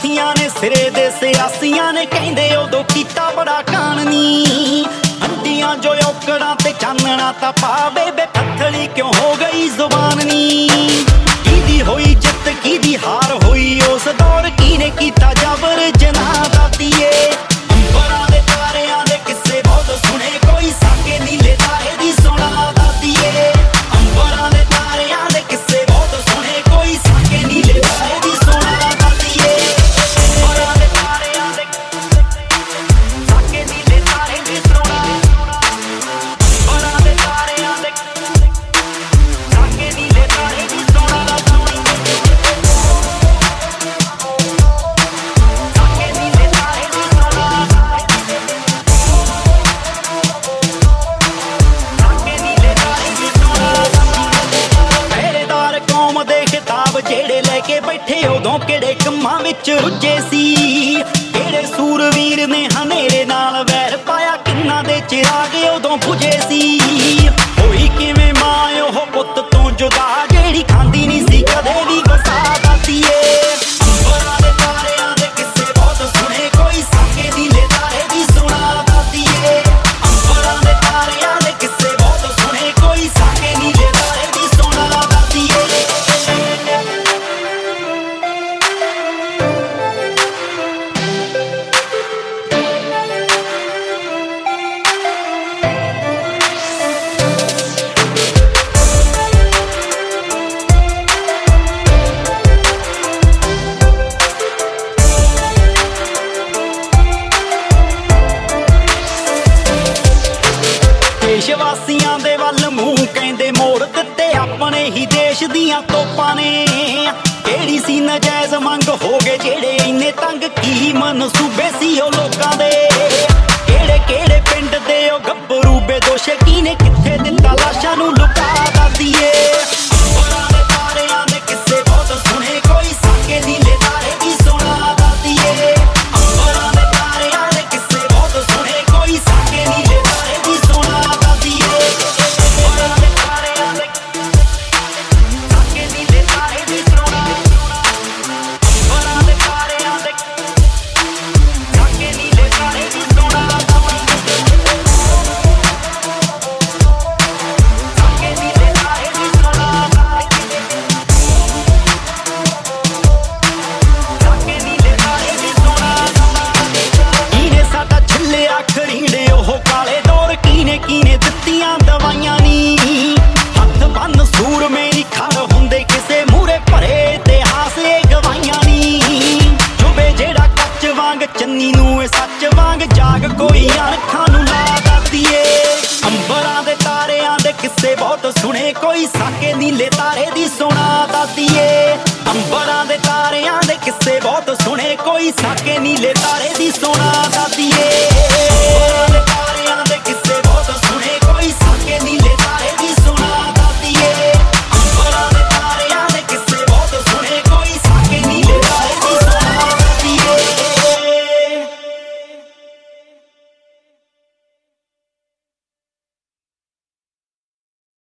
ਸਾਥੀਆਂ ਨੇ ਸਿਰੇ ਦੇ ਸਿਆਸੀਆਂ ਨੇ ਕਹਿੰਦੇ ਉਦੋਂ ਕੀਤਾ ਬੜਾ ਕਾਣਨੀ ਹੰਡੀਆਂ ਜੋ ਔਕੜਾਂ ਤੇ ਚਾਨਣਾ ਤਾਂ ਪਾਵੇ ਬੇ ਪੱਥਲੀ ਕਿਉਂ ਹੋ ਗਈ ਜ਼ੁਬਾਨ ਨੀ ਕਿਹਦੀ ਹੋਈ ਜਿੱਤ ਕਿਹਦੀ ਹਾਰ ਹੋਈ ਉਸ ਦੌਰ ਕਿਹਨੇ ਕੀਤਾ ਜਬਰ ਜਨਾਹ ਦਾ ਦੀਏ ਅੰਬਰਾਂ ਦੇ ਤਾਰਿਆਂ ਦੇ ਕਿੱਸੇ ਬਹੁਤ ਸੁਣੇ ਕੋਈ ਸਾਕੇ ਨੀਲੇ ਤਾਰੇ ਦੀ ਸੁਣਾ ਦਾ ਦੀਏ ਅੰਬਰਾਂ ਦੇ ਤਾਰਿਆਂ ਦੇ ਕਿੱਸੇ ਬਹੁਤ ਸੁਣੇ ਕੋਈ ਸਾਕੇ ਨੀਲੇ ਤਾਰੇ ਦੀ ਸੁਣਾ ਦਾ ਦੀਏ ਅੰਬਰਾਂ ਦੇ ਤਾਰਿਆਂ ਦੇ ਸਾਕੇ ਨੀਲੇ ਤਾਰੇ ਦੀ ਸੁਣਾ ਅੰਬਰਾਂ ਦੇ ਤਾਰਿਆਂ ਦੇ ਸਾਕੇ ਨੀਲੇ ਤਾਰੇ ਦੀ ਸੁਣਾ ਦਾ ਜਿਹੜੇ ਲੈ ਕੇ ਬੈਠੇ ਉਦੋਂ ਕਿਹੜੇ ਕੰਮਾਂ ਵਿੱਚ ਰੁੱਝੇ ਸੀ ਕਿਹੜੇ ਸੂਰਵੀਰ ਨੇ ਹਨੇਰੇ ਨਾਲ ਵੈਰ ਪਾਇਆ ਕਿੰਨਾ ਦੇ ਚਿਰਾਗ ਉਦੋਂ ਬੁਝੇ ਸੀ ਹੋਈ ਕਿਵੇਂ ਮਾਂ ਉਹ ਪੁੱਤ ਤੋਂ ਜੁਦਾ ਜਿਹੜੀ ਖਾਂਦੀ ਨਹੀਂ ਸੀ ਕਦੇ ਵੀ ਵਸਾ ਦਾਤੀਏ ਅੰਬਰਾਂ ਦੇ ਤਾਰਿਆਂ ਦੇ ਕਿੱਸੇ ਬਹੁਤ ਸੁਣੇ ਕੋਈ ਸਾਕੇ ਨੀਲੇ ਤਾਰੇ ਦੀ ਸੁਣਾ ਦਾਤੀਏ ਅੰਬਰਾਂ ਦੇ ਤਾਰਿਆਂ ਦੇ ਕਿੱਸੇ ਬਹੁਤ ਸੁਣੇ ਕੋਈ ਸਾਕੇ ਨੀਲੇ ਤਾਰੇ ਦੀ ਸੁਣਾ ਦਾਤੀਏ ਦੇਸ਼ਵਾਸੀਆਂ ਦੇ ਵੱਲ ਮੂੰਹ ਕਹਿੰਦੇ ਮੋੜ ਦਿੱਤੇ ਆਪਣੇ ਹੀ ਦੇਸ਼ ਦੀਆਂ ਤੋਪਾਂ ਨੇ ਕਿਹੜੀ ਸੀ ਨਜਾਇਜ਼ ਮੰਗ ਹੋ ਗਏ ਜਿਹੜੇ ਇੰਨੇ ਤੰਗ ਕੀ ਮਨਸੂਬੇ ਸੀ ਉਹ ਲੋਕਾਂ ਦੇ ਕਿਹੜੇ ਕਿਹੜੇ ਪਿੰਡ ਦੇ ਉਹ ਗੱਭਰੂ ਬੇਦੋਸ਼ ਕਿਹਨੇ ਕਿੱਥੇ ਦਿੱਤਾ ਲਾਸ਼ਾਂ ਨੂੰ ਲੁਕਾ ਦਾਦੀਏ ਅੰਬਰਾਂ ਦੇ ਤਾਰਿਆਂ ਦੇ ਕਿੱਸੇ ਬਹੁਤ ਸੁਣੇ ਕੋਈ ਸਾਕੇ ਨੀਲੇ ਤਾਰੇ ਦੀ ਸੁਣਾ ਦਾਦੀਏ ਅੰਬਰਾਂ ਦੇ ਤਾਰਿਆਂ ਦੇ ਕਿੱਸੇ ਬਹੁਤ ਸੁਣੇ ਕੋਈ ਸਾਕੇ ਨੀਲੇ ਤਾਰੇ ਦੀ ਸੁਣਾ ਕੀਨੇ ਦਿੱਤੀਆਂ ਦਵਾਈਆਂ ਨੀ ਹੱਥ ਬੰਨ ਸੂਰ ਮੇਰੀ ਖੜ ਹੁੰਦੇ ਕਿਸੇ ਮੂਰੇ ਭਰੇ ਤੇ ਹਾਸੇ ਗਵਾਈਆਂ ਨੀ ਜੁਬੇ ਜਿਹੜਾ ਕੱਚ ਵਾਂਗ ਚੰਨੀ ਨੂੰ ਇਹ ਸੱਚ ਵਾਂਗ ਜਾਗ ਕੋਈ ਅੱਖਾਂ ਨੂੰ ਲਾ ਦਾਤੀਏ ਅੰਬਰਾਂ ਦੇ ਤਾਰਿਆਂ ਦੇ ਕਿੱਸੇ ਬਹੁਤ ਸੁਣੇ ਕੋਈ ਸਾਕੇ ਨੀਲੇ ਤਾਰੇ ਦੀ ਸੁਣਾ ਦਾਤੀਏ ਅੰਬਰਾਂ ਦੇ ਤਾਰਿਆਂ ਦੇ ਕਿੱਸੇ ਬਹੁਤ ਸੁਣੇ ਕੋਈ ਸਾਕੇ ਨੀਲੇ ਤਾਰੇ ਦੀ ਸੁਣਾ ਦਾਤੀਏ